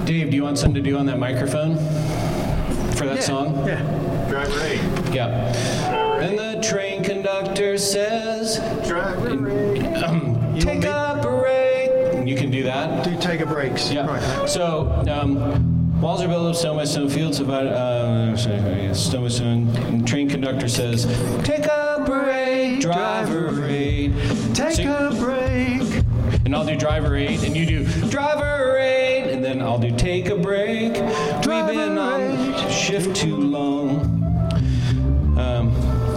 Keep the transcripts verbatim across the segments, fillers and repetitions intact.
Dave, do you want something to do on that microphone for that Yeah, song? Yeah. Driver eight. Yeah. And the train conductor says, Driver eight. um, take a break. You can do that. Do take a breaks. Yeah. Right. So, um, walls are built of stone by stone, fields of uh, stone by stone. And train conductor says, take a break, driver eight. Take So- a break. And I'll do driver eight, and you do driver eight, and then I'll do take a break. We've been on Driver shift too long. Um,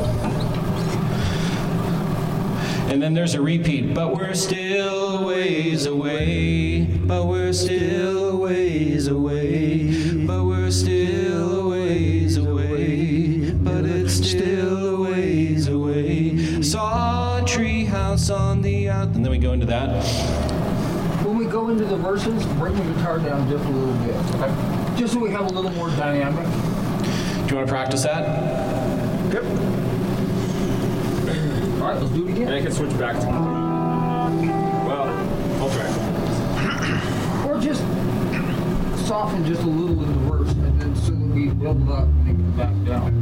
and then there's a repeat, but we're still ways away. But we're still ways away. But we're still ways away. But it's still ways away. Saw a tree house on the out, and then we go into that. When we go into the verses, bring the guitar down just a little bit. Okay? Just so we have a little more dynamic. Do you want to practice that? Yep. All right, let's do it And again. I can switch back to Well, I'll try. Or just soften just a little in the verse, and then so that we build it up and then come back down.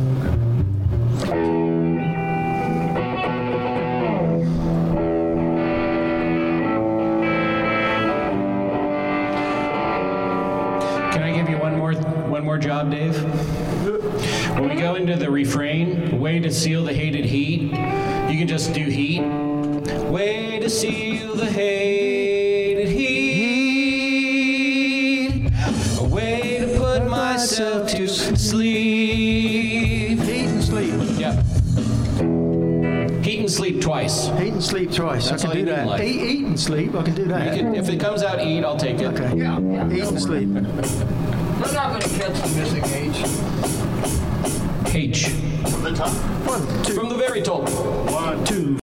Can I give you one more one more job, Dave? When we go into the refrain, way to seal the hated heat, you can just do heat. Way to seal the hated heat. A way to put myself to sleep. Eat and sleep. Yeah. Heat and sleep twice. Eat and sleep twice. That's I all can you do need in that. life. Eat, eat and sleep. I can do that. You can, if it comes out eat, I'll take it. Okay. Yeah, yeah. Eat and sleep. They're not going to catch the missing H. H. From the top. One, two, From the very top. One, two.